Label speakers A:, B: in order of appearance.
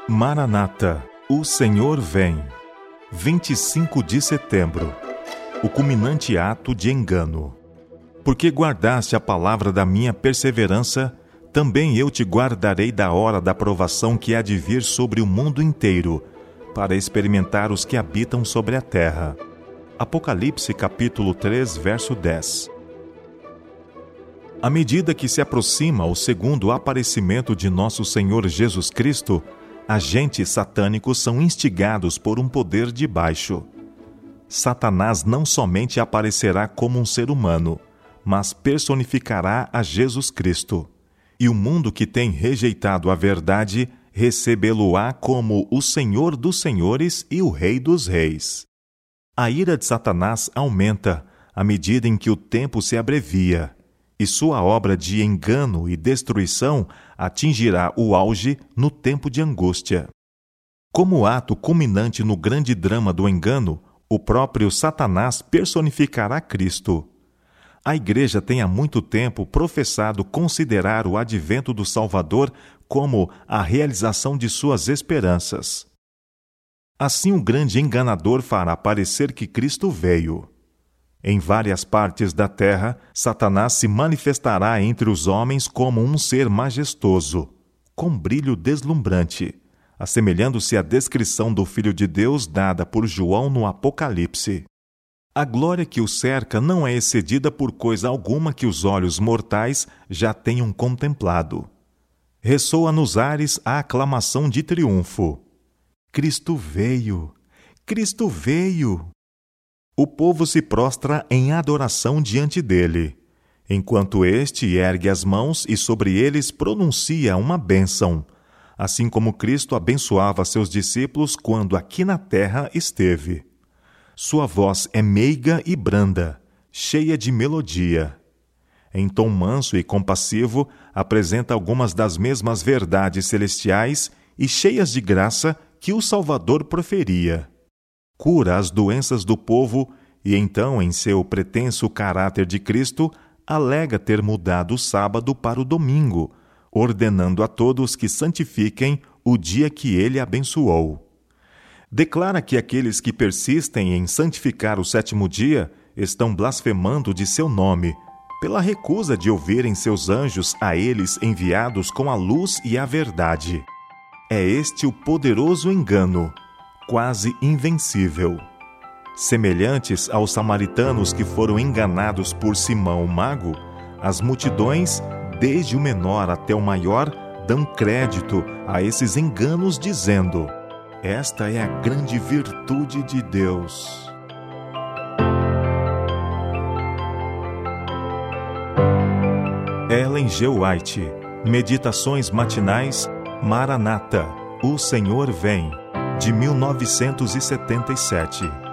A: Maranata, o Senhor vem. 25 de setembro. O culminante ato de engano. Porque guardaste a palavra da minha perseverança, também eu te guardarei da hora da provação que há de vir sobre o mundo inteiro, para experimentar os que habitam sobre a terra. Apocalipse capítulo 3, verso 10. À medida que se aproxima o segundo aparecimento de nosso Senhor Jesus Cristo, agentes satânicos são instigados por um poder de baixo. Satanás não somente aparecerá como um ser humano, mas personificará a Jesus Cristo. E o mundo que tem rejeitado a verdade recebê-lo-á como o Senhor dos Senhores e o Rei dos Reis. A ira de Satanás aumenta à medida em que o tempo se abrevia, e sua obra de engano e destruição atingirá o auge no tempo de angústia. Como ato culminante no grande drama do engano, o próprio Satanás personificará Cristo. A Igreja tem há muito tempo professado considerar o advento do Salvador como a realização de suas esperanças. Assim o grande enganador fará parecer que Cristo veio. Em várias partes da terra, Satanás se manifestará entre os homens como um ser majestoso, com brilho deslumbrante, assemelhando-se à descrição do Filho de Deus dada por João no Apocalipse. A glória que o cerca não é excedida por coisa alguma que os olhos mortais já tenham contemplado. Ressoa nos ares a aclamação de triunfo. Cristo veio! Cristo veio! O povo se prostra em adoração diante dele, enquanto este ergue as mãos e sobre eles pronuncia uma bênção, assim como Cristo abençoava seus discípulos quando aqui na terra esteve. Sua voz é meiga e branda, cheia de melodia. Em tom manso e compassivo, apresenta algumas das mesmas verdades celestiais e cheias de graça que o Salvador proferia. Cura as doenças do povo e então, em seu pretenso caráter de Cristo, alega ter mudado o sábado para o domingo, ordenando a todos que santifiquem o dia que ele abençoou. Declara que aqueles que persistem em santificar o sétimo dia estão blasfemando de seu nome, pela recusa de ouvirem seus anjos a eles enviados com a luz e a verdade. É este o poderoso engano, quase invencível. Semelhantes aos samaritanos que foram enganados por Simão o mago, as multidões, desde o menor até o maior, dão crédito a esses enganos, dizendo: esta é a grande virtude de Deus. Ellen G. White, Meditações Matinais, Maranata, o Senhor vem, de 1977.